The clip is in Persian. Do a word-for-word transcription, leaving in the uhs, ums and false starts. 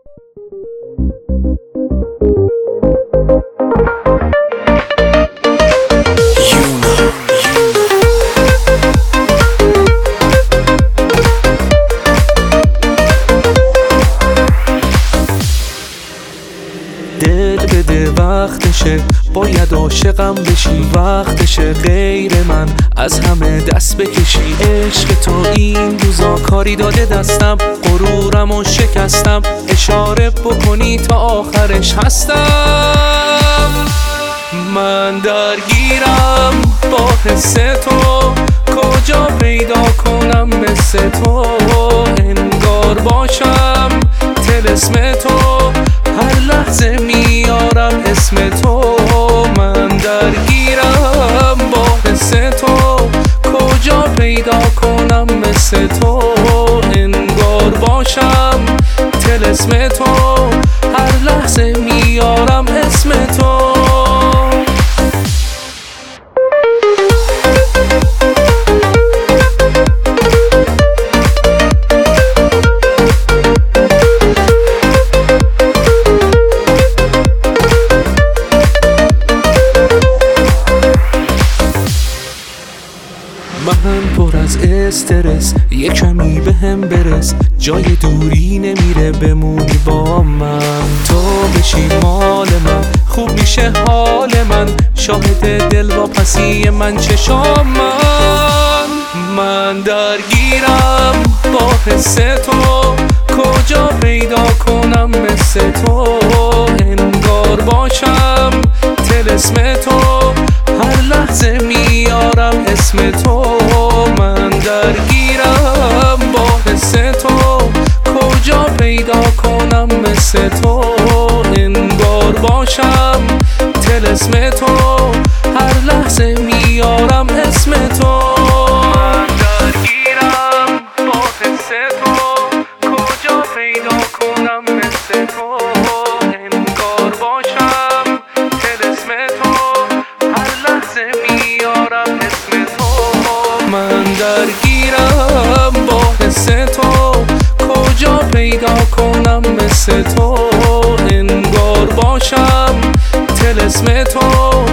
دل بده وقتشه، باید عاشقم بشی، وقتشه غیر من از همه دست بکشی. عشق تو این روزا کاری داده دستم، غرورم و شکستم، اشاره بکنی تا آخرش هستم. من درگیرم با حس تو، کجا پیدا کنم مثل تو، انگار باشم طلسم تو، هر لحظه میارم اسم تو. من درگیرم با حس تو، کجا پیدا کنم مثل تو، انگار باشم طلسم تو، هر لحظه میارم اسم تو. من پر از استرس، یه کمی به هم برس، جای دوری نمیره بمونی با من. تو بشی مال من، خوب میشه حال من، شاهد دل واپسی من چشام من. من درگیرم با حس تو، کجا پیدا کنم مثل تو، انگار باشم طلسم تو، هر لحظه میارم اسم تو. من درگیرم با حس تو، کجا پیدا کنم مثل تو، انگار باشم طلسم تو، هر لحظه میارم اسم تو. من درگیرم با حس تو، کجا پیدا کنم مثل تو، انگار باشم طلسم تو، هر لحظه میارم اسم تو. من درگیرم با حس تو، کجا پیدا کنم مثل تو، انگار باشم طلسم تو،